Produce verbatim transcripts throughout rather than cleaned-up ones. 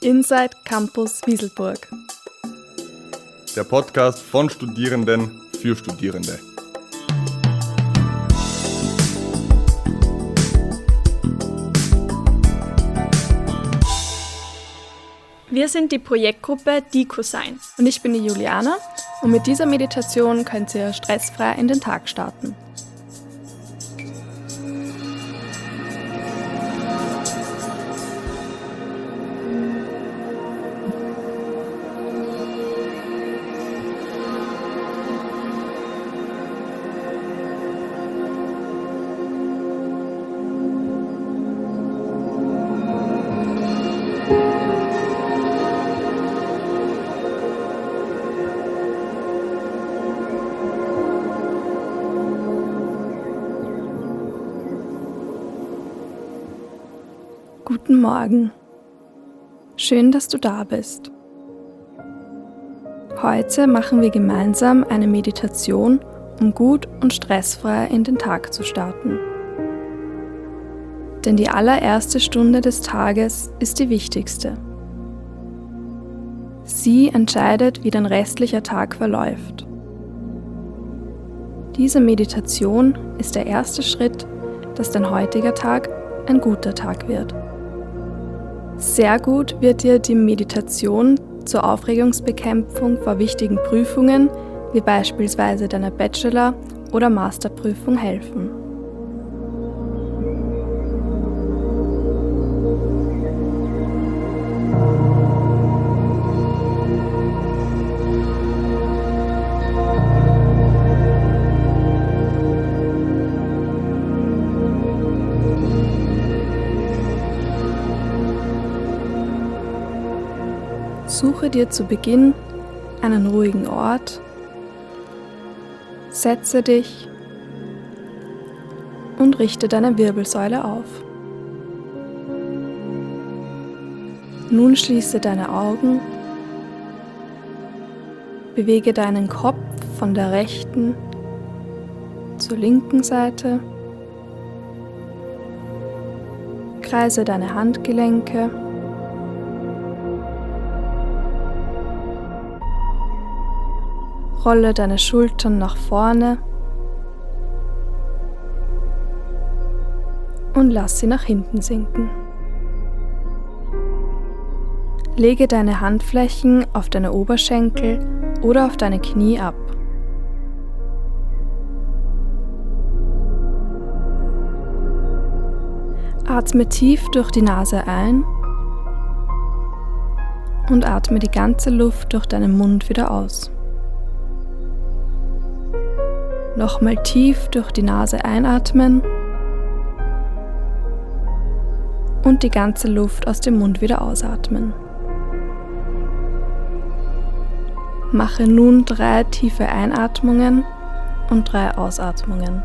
Inside Campus Wieselburg. Der Podcast von Studierenden für Studierende. Wir sind die Projektgruppe DicoSign und ich bin die Juliana und mit dieser Meditation könnt ihr stressfrei in den Tag starten. Guten Morgen. Schön, dass du da bist. Heute machen wir gemeinsam eine Meditation, um gut und stressfrei in den Tag zu starten. Denn die allererste Stunde des Tages ist die wichtigste. Sie entscheidet, wie dein restlicher Tag verläuft. Diese Meditation ist der erste Schritt, dass dein heutiger Tag ein guter Tag wird. Sehr gut wird dir die Meditation zur Aufregungsbekämpfung vor wichtigen Prüfungen, wie beispielsweise deiner Bachelor- oder Masterprüfung, helfen. Suche dir zu Beginn einen ruhigen Ort, setze dich und richte deine Wirbelsäule auf. Nun schließe deine Augen, bewege deinen Kopf von der rechten zur linken Seite, kreise deine Handgelenke, rolle deine Schultern nach vorne und lass sie nach hinten sinken. Lege deine Handflächen auf deine Oberschenkel oder auf deine Knie ab. Atme tief durch die Nase ein und atme die ganze Luft durch deinen Mund wieder aus. Nochmal tief durch die Nase einatmen und die ganze Luft aus dem Mund wieder ausatmen. Mache nun drei tiefe Einatmungen und drei Ausatmungen.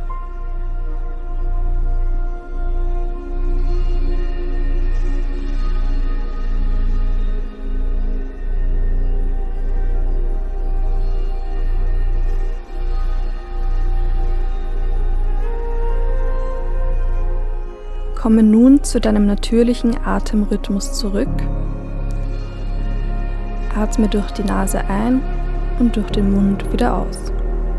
Komme nun zu deinem natürlichen Atemrhythmus zurück. Atme durch die Nase ein und durch den Mund wieder aus.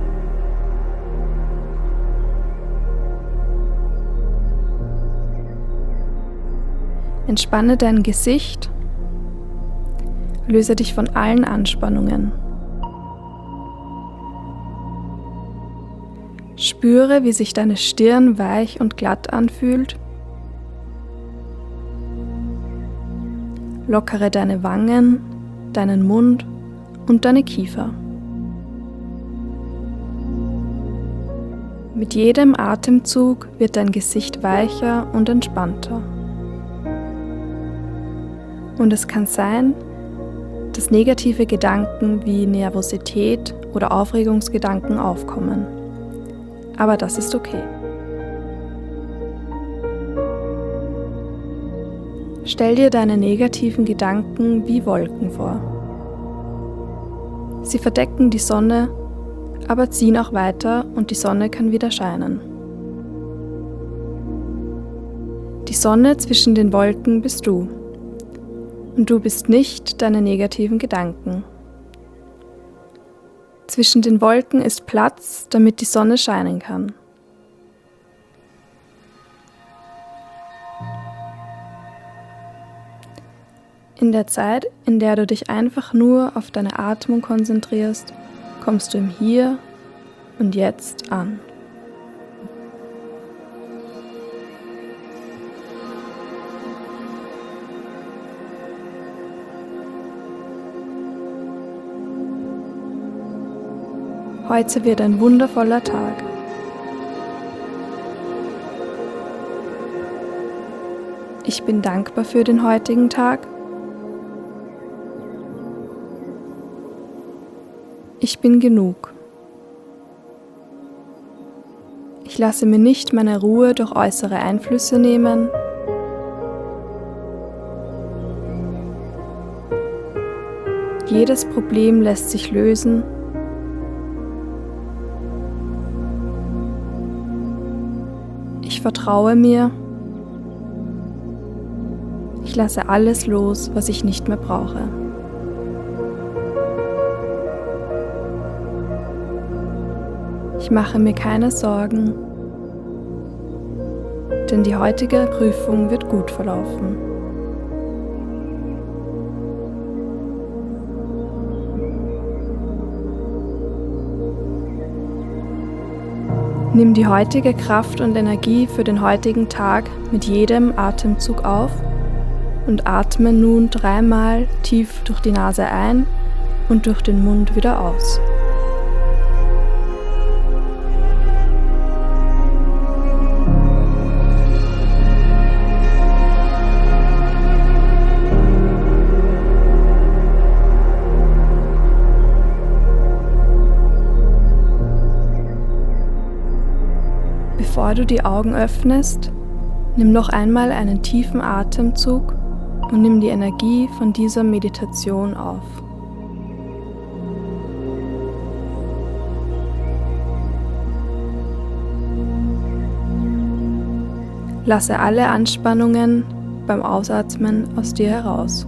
Entspanne dein Gesicht, löse dich von allen Anspannungen. Spüre, wie sich deine Stirn weich und glatt anfühlt. Lockere deine Wangen, deinen Mund und deine Kiefer. Mit jedem Atemzug wird dein Gesicht weicher und entspannter. Und es kann sein, dass negative Gedanken wie Nervosität oder Aufregungsgedanken aufkommen. Aber das ist okay. Stell dir deine negativen Gedanken wie Wolken vor. Sie verdecken die Sonne, aber ziehen auch weiter und die Sonne kann wieder scheinen. Die Sonne zwischen den Wolken bist du. und du bist nicht deine negativen Gedanken. Zwischen den Wolken ist Platz, damit die Sonne scheinen kann. In der Zeit, in der du dich einfach nur auf deine Atmung konzentrierst, kommst du im Hier und Jetzt an. Heute wird ein wundervoller Tag. Ich bin dankbar für den heutigen Tag. Ich bin genug. Ich lasse mir nicht meine Ruhe durch äußere Einflüsse nehmen. Jedes Problem lässt sich lösen. Ich vertraue mir. Ich lasse alles los, was ich nicht mehr brauche. Ich mache mir keine Sorgen, denn die heutige Prüfung wird gut verlaufen. Nimm die heutige Kraft und Energie für den heutigen Tag mit jedem Atemzug auf und atme nun dreimal tief durch die Nase ein und durch den Mund wieder aus. Bevor du die Augen öffnest, nimm noch einmal einen tiefen Atemzug und nimm die Energie von dieser Meditation auf. Lasse alle Anspannungen beim Ausatmen aus dir heraus.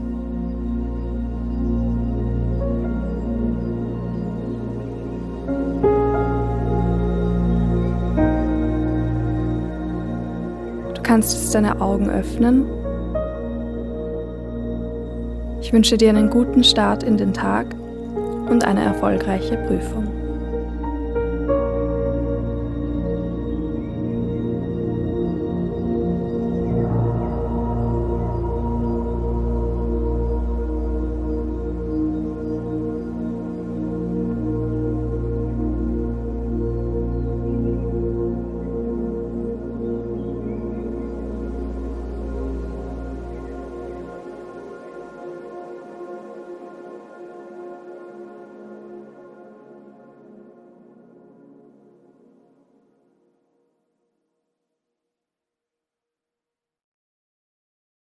Du kannst jetzt deine Augen öffnen. Ich wünsche dir einen guten Start in den Tag und eine erfolgreiche Prüfung.